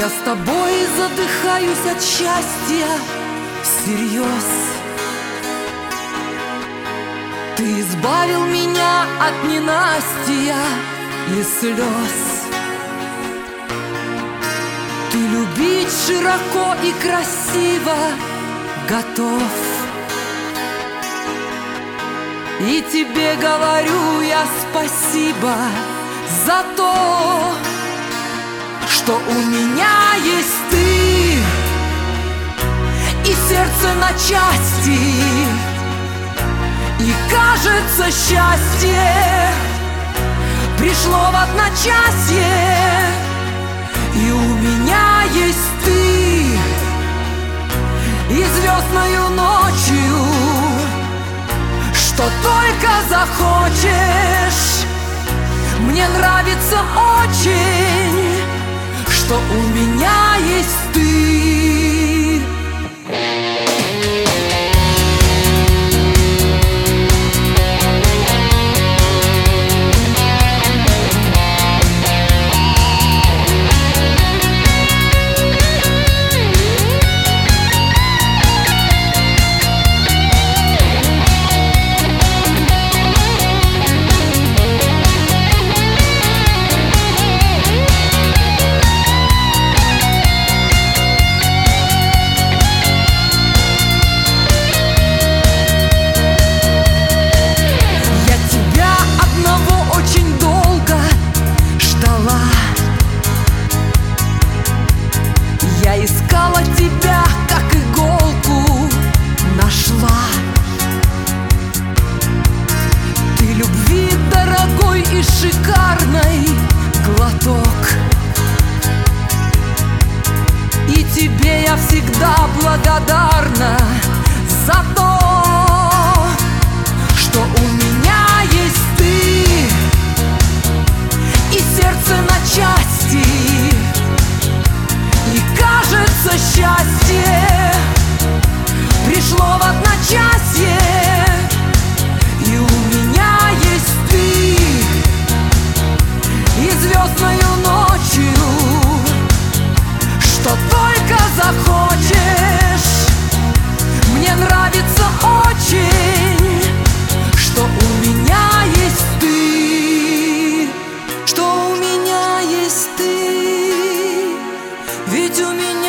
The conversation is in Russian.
Я с тобой задыхаюсь от счастья всерьез. Ты избавил меня от ненастья и слез. Ты любить широко и красиво готов. И тебе говорю я спасибо за то, что у меня есть ты, и сердце на части, и кажется счастье пришло в одночасье. И у меня есть ты, и звездною ночью, что только захочешь. Мне нравится очень, что у меня есть ты. Искала тебя, как иголку нашла. Ты любви дорогой и шикарной глоток, и тебе я всегда благодарна за то, что у меня есть ты, и сердце на части, и кажется счастье пришло в одночасье. И у меня есть ты, и звездною ночью, что только захочешь. Мне нравится очень, что у меня есть ты, что у меня есть ты. Ведь у меня